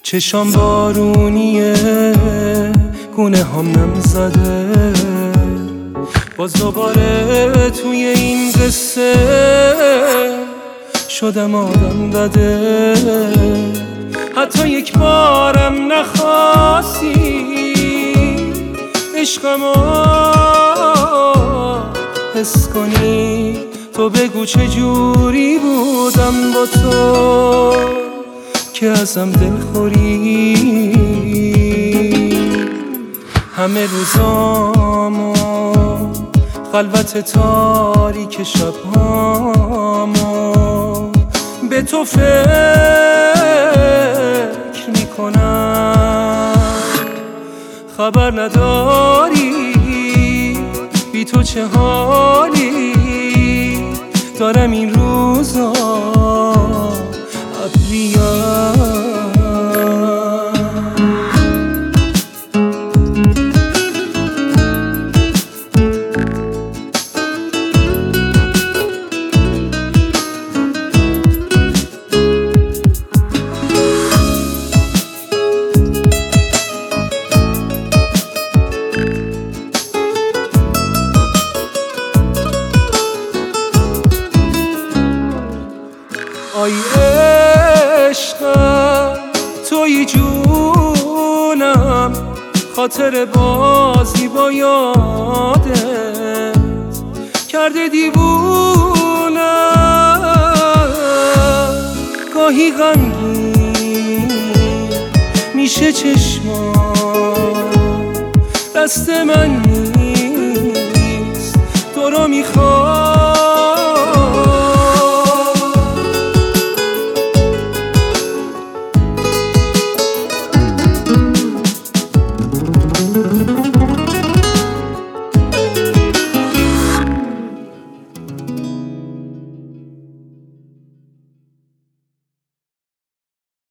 چشام بارونیه، گونه هم نم زده، باز دوباره توی این قصه شدم آدم بده. حتی یک بارم نخواستی عشقمو حس کنی. تو بگو چجوری بودم با تو که ازم دلخوری. همه روزامو خلوت تاریک شبهامو به تو فکر میکنم. خبر نداری بی تو چه حالی دارم این روزا ابریم. آی عشقم توی جونم، خاطر بازی با یادت کرده دیوونم. گاهی غمگین میشه چشمام، دست من نیست تو رو میخوام.